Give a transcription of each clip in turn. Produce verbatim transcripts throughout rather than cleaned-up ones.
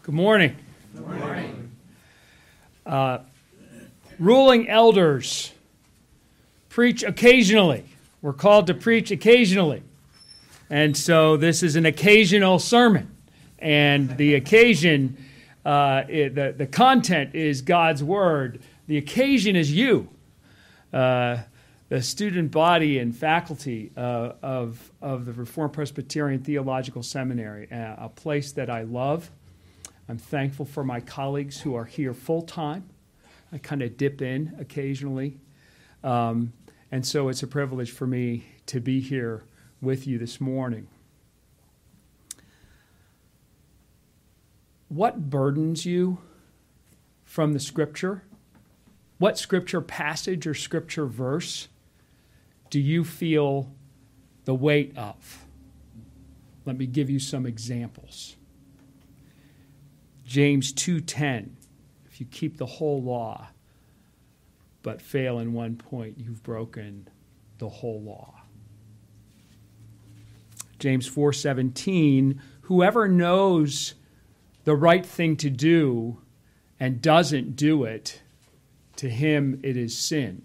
Good morning. Good morning. Uh, ruling elders preach occasionally. We're called to preach occasionally. And so this is an occasional sermon. And the occasion, uh, it, the, the content is God's Word. The occasion is you, uh, the student body and faculty uh, of, of the Reformed Presbyterian Theological Seminary, uh, a place that I love. I'm thankful for my colleagues who are here full-time. I kind of dip in occasionally. Um, and so it's a privilege for me to be here with you this morning. What burdens you from the Scripture? What Scripture passage or Scripture verse do you feel the weight of? Let me give you some examples. James two ten, if you keep the whole law but fail in one point, you've broken the whole law. James four seventeen, whoever knows the right thing to do and doesn't do it, to him it is sin.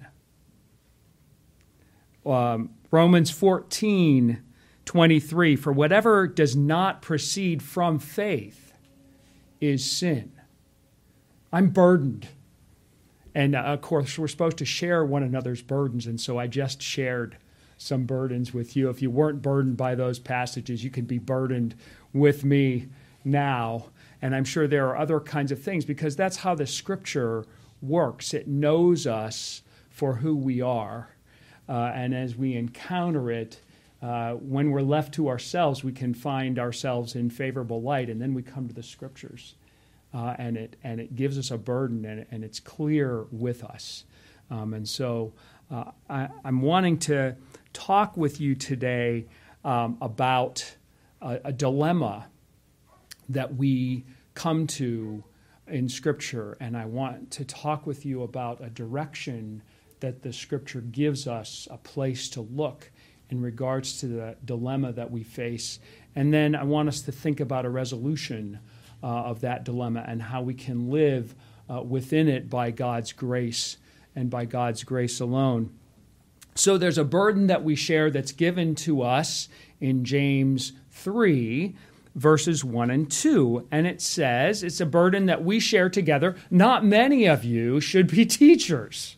Um, Romans fourteen twenty-three, for whatever does not proceed from faith is sin. I'm burdened. And uh, of course, we're supposed to share one another's burdens, and so I just shared some burdens with you. If you weren't burdened by those passages, you can be burdened with me now. And I'm sure there are other kinds of things, because that's how the Scripture works. It knows us for who we are. Uh, and as we encounter it, uh, when we're left to ourselves, we can find ourselves in favorable light. And then we come to the Scriptures, uh, and it and it gives us a burden, and, and it's clear with us. Um, and so uh, I, I'm wanting to talk with you today um, about a, a dilemma that we come to in Scripture, and I want to talk with you about a direction that the Scripture gives us, a place to look in regards to the dilemma that we face. And then I want us to think about a resolution uh, of that dilemma and how we can live uh, within it by God's grace and by God's grace alone. So there's a burden that we share that's given to us in James three, verses one and two. And it says, it's a burden that we share together. Not many of you should be teachers.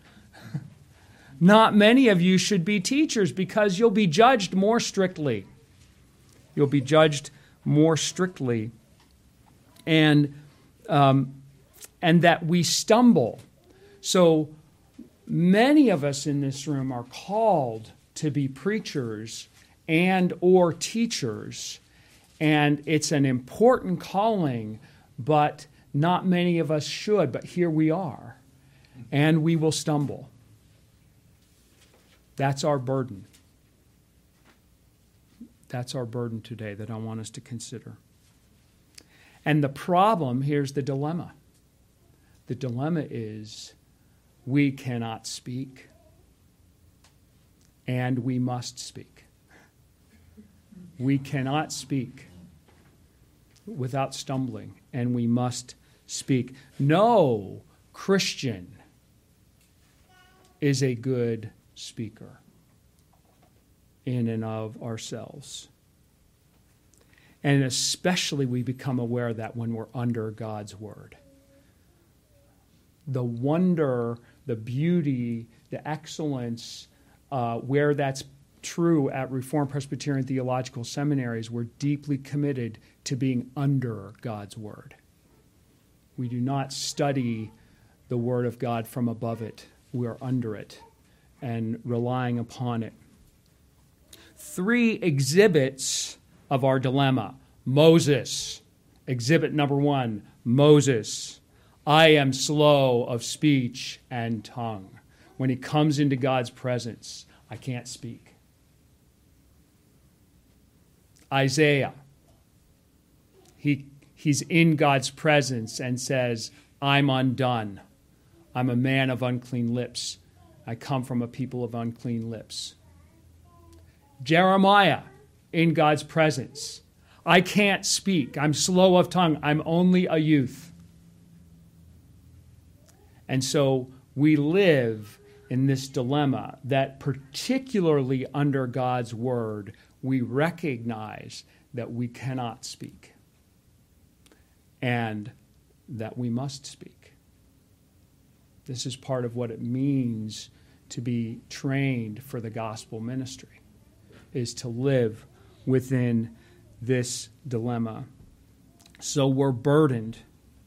Not many of you should be teachers, because you'll be judged more strictly. You'll be judged more strictly. And, um, and that we stumble. So many of us in this room are called to be preachers and or teachers. And it's an important calling, but not many of us should. But here we are, and we will stumble. That's our burden. That's our burden today that I want us to consider. And the problem, here's the dilemma. The dilemma is we cannot speak, and we must speak. We cannot speak without stumbling, and we must speak. No Christian is a good speaker in and of ourselves. And especially we become aware of that when we're under God's Word. The wonder, the beauty, the excellence, uh, where that's true at Reformed Presbyterian Theological Seminaries, we're deeply committed to being under God's Word. We do not study the Word of God from above it. We are under it and relying upon it. Three exhibits of our dilemma. Moses. Exhibit number one, Moses. I am slow of speech and tongue. When he comes into God's presence, I can't speak. Isaiah. He, he's in God's presence and says, I'm undone. I'm a man of unclean lips. I come from a people of unclean lips. Jeremiah, in God's presence. I can't speak. I'm slow of tongue. I'm only a youth. And so we live in this dilemma that particularly under God's word, we recognize that we cannot speak and that we must speak. This is part of what it means to be trained for the gospel ministry, is to live within this dilemma. So we're burdened.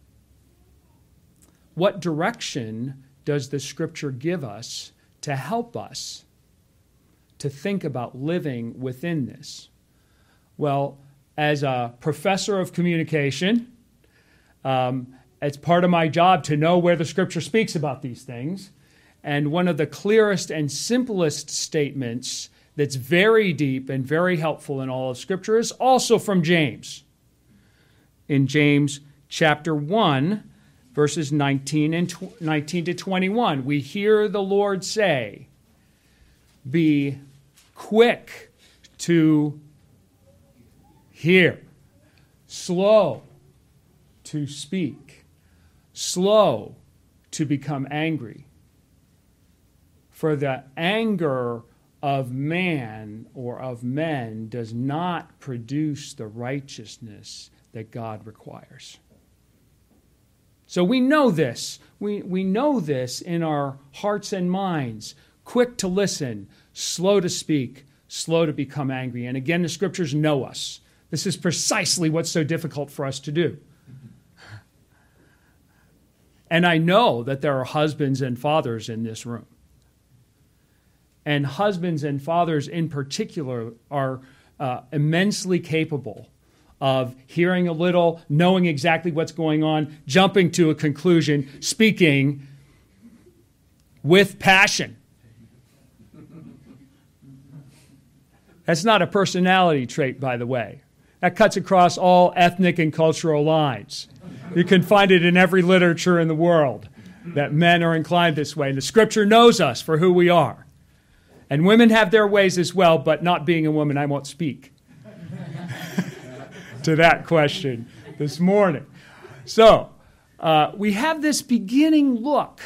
What direction does the Scripture give us to help us to think about living within this? Well, as a professor of communication, um, it's part of my job to know where the Scripture speaks about these things. And one of the clearest and simplest statements that's very deep and very helpful in all of Scripture is also from James. In James chapter one, verses nineteen and tw- nineteen to twenty-one, we hear the Lord say, "Be quick to hear, slow to speak, slow to become angry. For the anger of man or of men does not produce the righteousness that God requires." So we know this. We, we know this in our hearts and minds. Quick to listen, slow to speak, slow to become angry. And again, the Scriptures know us. This is precisely what's so difficult for us to do. And I know that there are husbands and fathers in this room. And husbands and fathers in particular are uh, immensely capable of hearing a little, knowing exactly what's going on, jumping to a conclusion, speaking with passion. That's not a personality trait, by the way. That cuts across all ethnic and cultural lines. You can find it in every literature in the world, that men are inclined this way. And the Scripture knows us for who we are. And women have their ways as well, but not being a woman, I won't speak to that question this morning. So, uh, we have this beginning look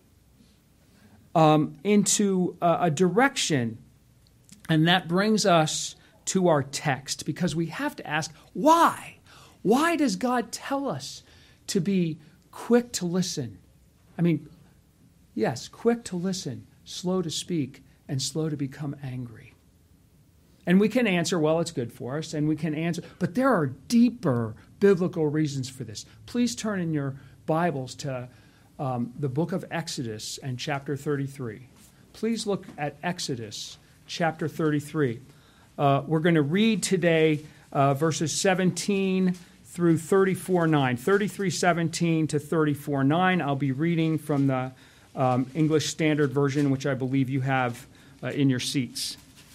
um, into uh, a direction, and that brings us to our text, because we have to ask, why? Why does God tell us to be quick to listen? I mean, yes, quick to listen, slow to speak, and slow to become angry. And we can answer, well, it's good for us, and we can answer, but there are deeper biblical reasons for this. Please turn in your Bibles to um, the book of Exodus and chapter thirty-three. Please look at Exodus chapter thirty-three. Uh, we're going to read today uh, verses seventeen through thirty-four nine. thirty-three seventeen to thirty-four nine. I'll be reading from the um, English Standard Version, which I believe you have uh, in your seats.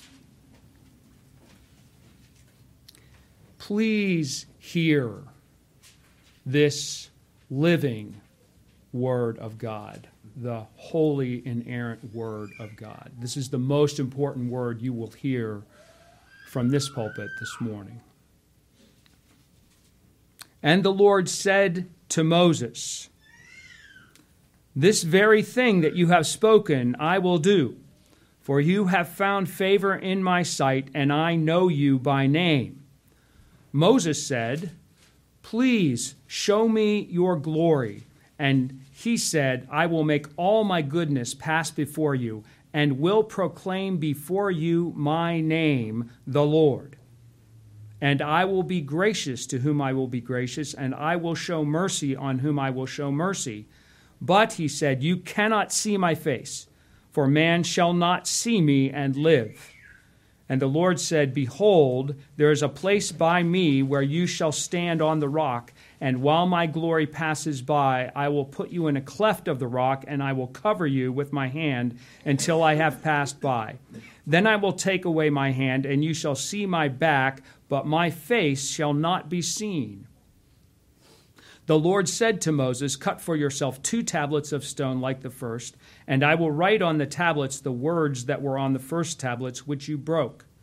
Please hear this living Word of God, the holy, inerrant Word of God. This is the most important word you will hear from this pulpit this morning. And the Lord said to Moses, "This very thing that you have spoken I will do, for you have found favor in my sight, and I know you by name." Moses said, "Please show me your glory." And he said, "I will make all my goodness pass before you, and will proclaim before you my name, the Lord. And I will be gracious to whom I will be gracious, and I will show mercy on whom I will show mercy. But," he said, "you cannot see my face, for man shall not see me and live." And the Lord said, "Behold, there is a place by me where you shall stand on the rock, and while my glory passes by, I will put you in a cleft of the rock, and I will cover you with my hand until I have passed by. Then I will take away my hand, and you shall see my back, but my face shall not be seen." The Lord said to Moses, "Cut for yourself two tablets of stone like the first, and I will write on the tablets the words that were on the first tablets which you broke.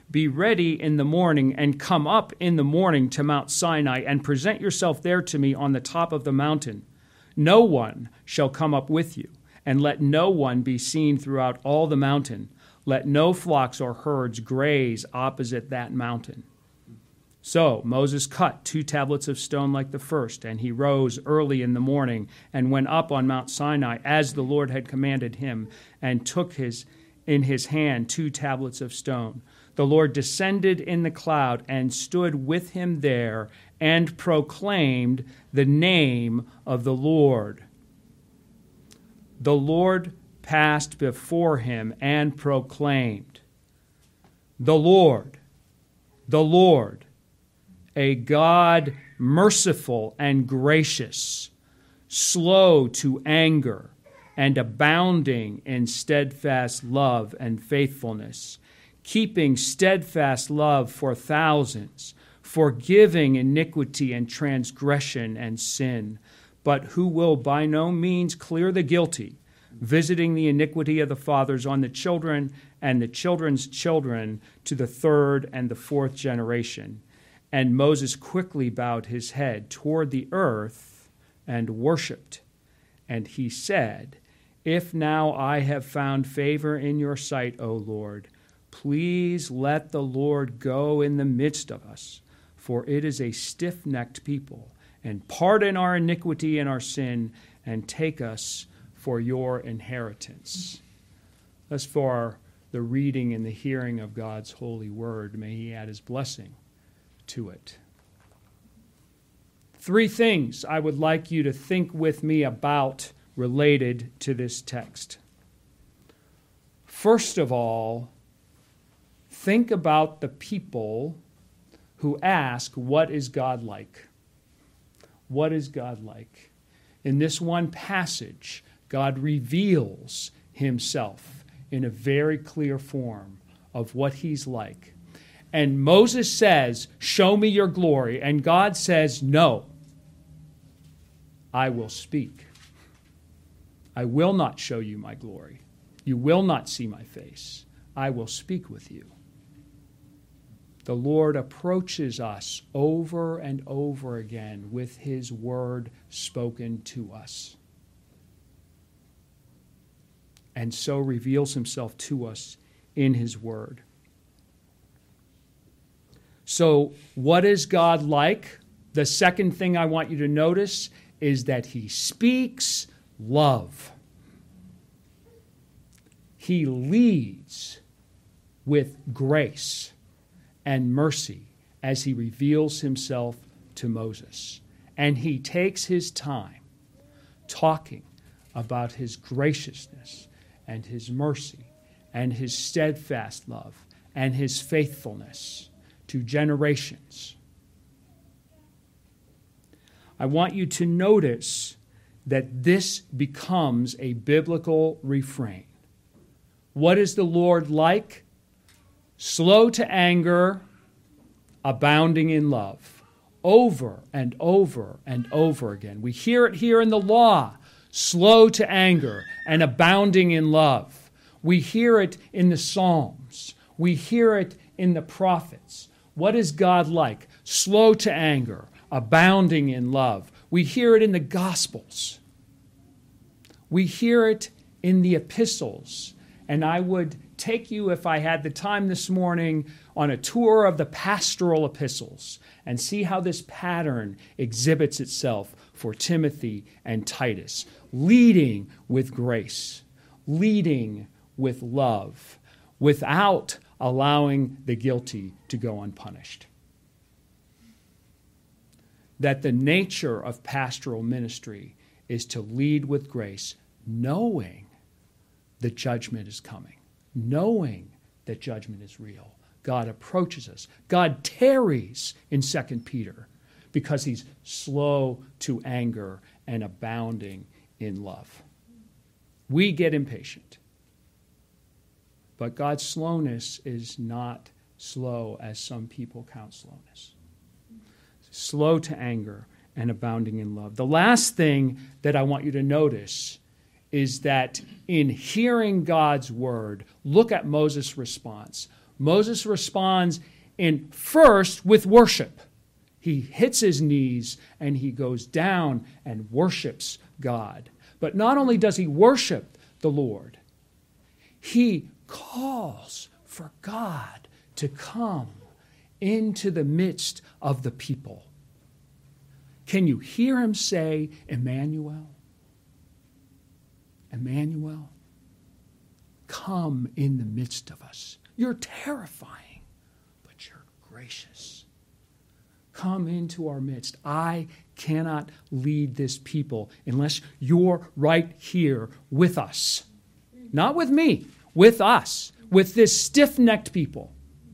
Be ready in the morning and come up in the morning to Mount Sinai and present yourself there to me on the top of the mountain. No one shall come up with you, and let no one be seen throughout all the mountain. Let no flocks or herds graze opposite that mountain. So Moses cut two tablets of stone like the first, and he rose early in the morning and went up on Mount Sinai as the Lord had commanded him, and took his in his hand two tablets of stone. The Lord descended in the cloud and stood with him there and proclaimed the name of the Lord. The Lord passed before him and proclaimed, "The Lord, the Lord, a God merciful and gracious, slow to anger, and abounding in steadfast love and faithfulness, keeping steadfast love for thousands, forgiving iniquity and transgression and sin, but who will by no means clear the guilty, visiting the iniquity of the fathers on the children and the children's children to the third and the fourth generation." And Moses quickly bowed his head toward the earth and worshipped. And he said, "If now I have found favor in your sight, O Lord, please let the Lord go in the midst of us, for it is a stiff-necked people, and pardon our iniquity and our sin, and take us for your inheritance." Thus far, the reading and the hearing of God's holy word. May he add his blessing to it. Three things I would like you to think with me about related to this text. First of all, think about the people who ask, what is God like? What is God like? In this one passage, God reveals himself in a very clear form of what he's like. And Moses says, "Show me your glory." And God says, "No, I will speak. I will not show you my glory. You will not see my face. I will speak with you." The Lord approaches us over and over again with his word spoken to us, and so reveals himself to us in his word. So, what is God like? The second thing I want you to notice is that he speaks love. He leads with grace and mercy as he reveals himself to Moses. And he takes his time talking about his graciousness and his mercy and his steadfast love and his faithfulness to generations. I want you to notice that this becomes a biblical refrain. What is the Lord like? Slow to anger, abounding in love. Over and over and over again. We hear it here in the law. Slow to anger and abounding in love. We hear it in the Psalms. We hear it in the prophets. What is God like? Slow to anger, abounding in love. We hear it in the Gospels. We hear it in the epistles. And I would take you, if I had the time this morning, on a tour of the pastoral epistles and see how this pattern exhibits itself for Timothy and Titus. Leading with grace, leading with love, without allowing the guilty to go unpunished. That the nature of pastoral ministry is to lead with grace, knowing that judgment is coming, knowing that judgment is real. God approaches us. God tarries in Second Peter because he's slow to anger and abounding in love. We get impatient. But God's slowness is not slow as some people count slowness. Slow to anger and abounding in love. The last thing that I want you to notice is that in hearing God's word, look at Moses' response. Moses responds in first with worship. He hits his knees and he goes down and worships God. But not only does he worship the Lord, he calls for God to come into the midst of the people. Can you hear him say, Emmanuel? Emmanuel, come in the midst of us. You're terrifying, but you're gracious. Come into our midst. I cannot lead this people unless you're right here with us. Not with me, with us, with this stiff-necked people.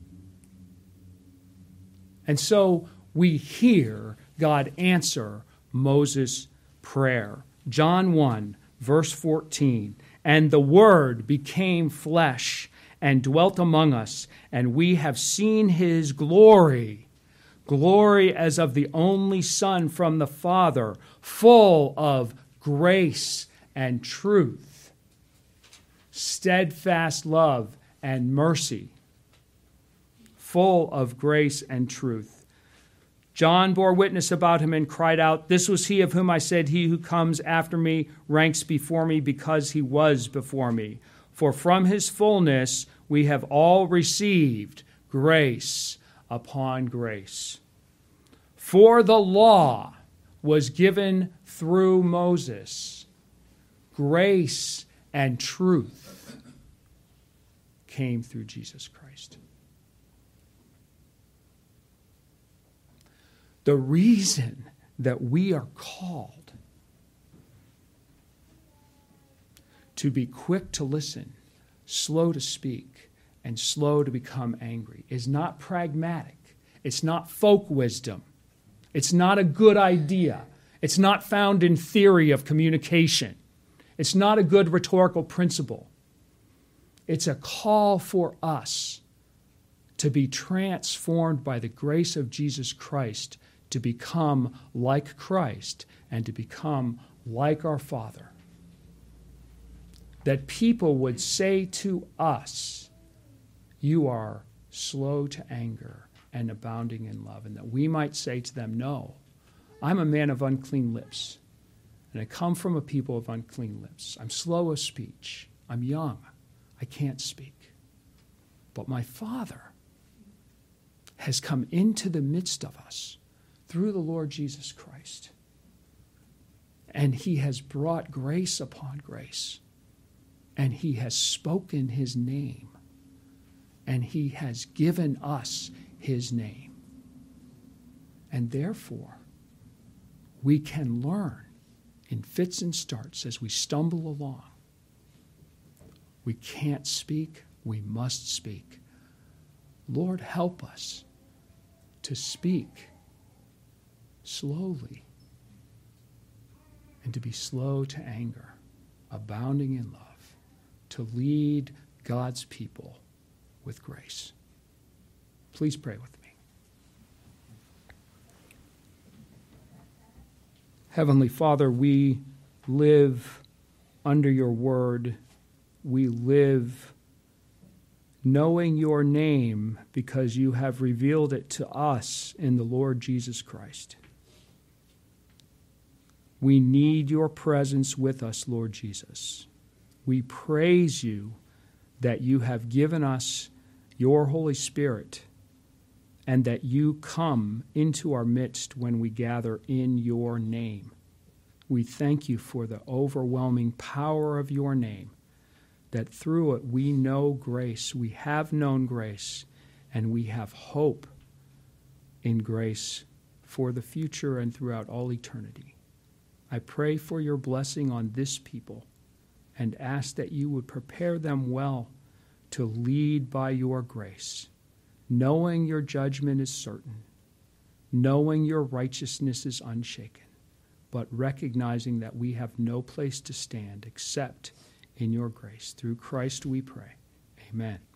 And so we hear God answer Moses' prayer. John one, verse fourteen, and the Word became flesh and dwelt among us, and we have seen his glory, glory as of the only Son from the Father, full of grace and truth, steadfast love and mercy, full of grace and truth. John bore witness about him and cried out, this was he of whom I said, he who comes after me ranks before me because he was before me. For from his fullness we have all received grace upon grace. For the law was given through Moses. Grace and truth came through Jesus Christ. The reason that we are called to be quick to listen, slow to speak, and slow to become angry is not pragmatic. It's not folk wisdom. It's not a good idea. It's not found in theory of communication. It's not a good rhetorical principle. It's a call for us to be transformed by the grace of Jesus Christ, to become like Christ and to become like our Father. That people would say to us, you are slow to anger and abounding in love. And that we might say to them, no, I'm a man of unclean lips. And I come from a people of unclean lips. I'm slow of speech. I'm young. I can't speak. But my Father has come into the midst of us through the Lord Jesus Christ. And he has brought grace upon grace. And he has spoken his name. And he has given us his name. And therefore, we can learn in fits and starts as we stumble along. We can't speak, we must speak. Lord, help us to speak slowly and to be slow to anger, abounding in love, to lead God's people with grace. Please pray with me. Heavenly Father, we live under your word. We live knowing your name because you have revealed it to us in the Lord Jesus Christ. We need your presence with us, Lord Jesus. We praise you that you have given us your Holy Spirit and that you come into our midst when we gather in your name. We thank you for the overwhelming power of your name, that through it we know grace, we have known grace, and we have hope in grace for the future and throughout all eternity. I pray for your blessing on this people and ask that you would prepare them well to lead by your grace, knowing your judgment is certain, knowing your righteousness is unshaken, but recognizing that we have no place to stand except in your grace. Through Christ we pray. Amen.